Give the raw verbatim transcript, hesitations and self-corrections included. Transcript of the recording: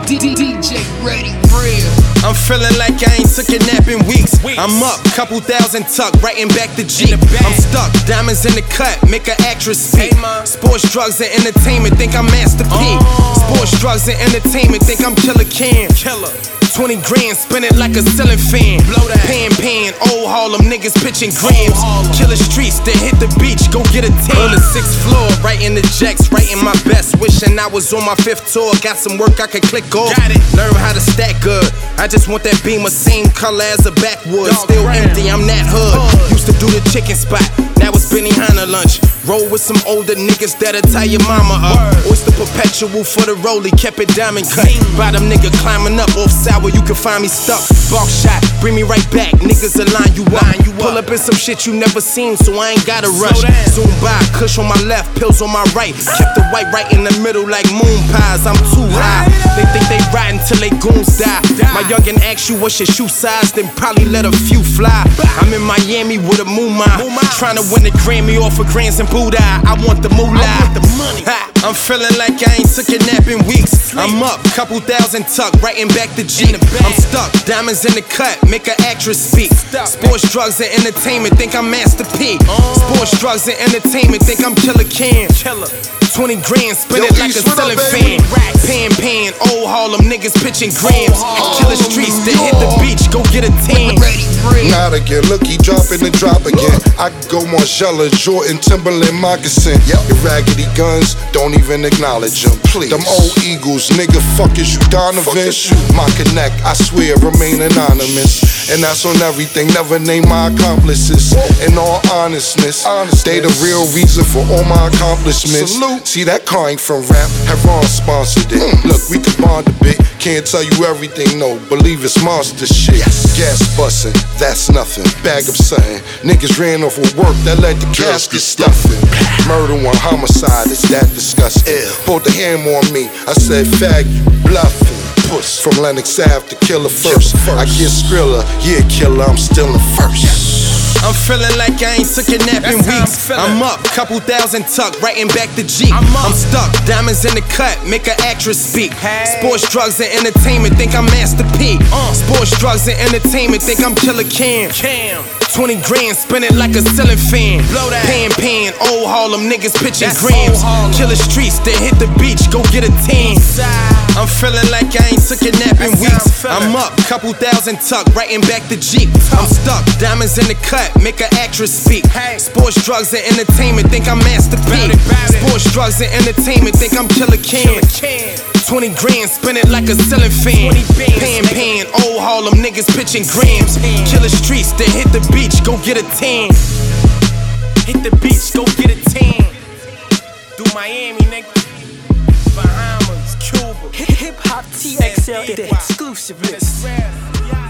D J Ready Real. I'm feeling like I ain't took a nap in weeks. I'm up, couple thousand tuck, writing back the Jeep. I'm stuck, diamonds in the cut, make an actress speak. Sports, drugs, and entertainment, think I'm Master P. Sports, drugs, and entertainment, think I'm Killer Cam. twenty grand, spin it like a ceiling fan. Pan, pan, old Harlem niggas pitching grams. Killer streets, then hit the beach, go get a tan. On the sixth floor, writing the checks, writing my best. Wishing I was on my fifth tour, got some work I could click off. Learn how to stack good. I just want that Beamer, same color as a backwood. Still empty, I'm that hood. Used to do the chicken spot, now it's Benihana lunch. Roll with some older niggas that'll tie your mama up. Oyster perpetual for the rollie, kept it diamond cut. Bottom nigga climbing up off sour, you can find me stuck. Bark shot, bring me right back, niggas will line you up. Pull up in some shit you never seen, so I ain't gotta rush. Zoom by, kush on my left, pills on my right. Kept the white right in the middle like moon pies, I'm too high. They think they riding till they goons die. My youngin' asks you what's your shoe size, then probably let a few fly. I'm in Miami with a mooma, trying to win a Grammy off of Grands and Buddha. I want the moolah, I want the money. I'm feeling like I ain't took a nap in weeks. I'm up, couple thousand tuck, writing back the Jeep. I'm stuck, diamonds in the cut, make an actress speak. Sports, drugs, and entertainment, think I'm Master P. Sports, drugs, and entertainment, think I'm Killer Cam. twenty grand, spin it like a ceiling fan. Pan, pan, old Harlem niggas pitching grams. Killer streets, then hit the beach, go get a tan. Not again, look, he dropping the drop again. I could go Margiela, Jordan, Timberland, moccasin. Your raggedy guns, don't even acknowledge them. Please. Them old Eagles, nigga, fuck is you Donovan? My connect, I swear, remain anonymous. And that's on everything, never name my accomplices. In all honestness, they the real reason for all my accomplishments. See, that car ain't from rap, Heron sponsored it. Look, we could bond a bit, can't tell you everything, no, believe it's monster shit. Gas bustin', that's nothing, bag of something. Niggas ran off with work, that let the casket stuffing. Murder one, homicide, is that disgusting? Pulled the hammer on me, I said, fag, you bluffing. Puss. From Lennox Ave to Killer First. I get Skrilla, yeah, killer, I'm still in first. I'm feeling like I ain't took a nap in weeks. I'm up, couple thousand tuck, writing back the Jeep. I'm, I'm stuck, diamonds in the cut, make an actress speak. Sports, drugs, and entertainment, think I'm Master P. Sports, drugs, and entertainment, think I'm Killer Cam. twenty grand, spin it like a ceiling fan. Pan, pan, old Harlem niggas pitching grams. Killer streets, then hit the beach, go get a tan. I'm feeling like I ain't took a nap in weeks. I'm up, couple thousand tuck, writing back the Jeep. I'm stuck, diamonds in the cut, make an actress speak. Sports, drugs, and entertainment, think I'm Master P. Sports, drugs, and entertainment, think I'm Killer Cam. twenty grand, spin it like a ceiling fan. Pan, pan, old Harlem niggas pitching grams. Killer streets, then hit the beach, go get a tan. Hit the beach, go get a tan. Do Miami, nigga. Bahamas, Cuba. Hip Hop T X L, the exclusive list.